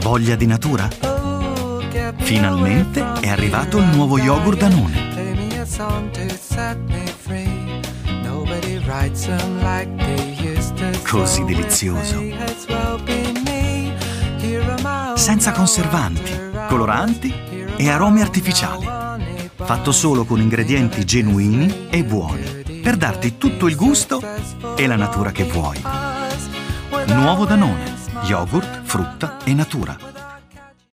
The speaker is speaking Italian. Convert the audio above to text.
Voglia di natura? Finalmente è arrivato il nuovo yogurt Danone. Così delizioso. Senza conservanti, coloranti e aromi artificiali. Fatto solo con ingredienti genuini e buoni, per darti tutto il gusto e la natura che vuoi. Nuovo Danone, yogurt, frutta e natura.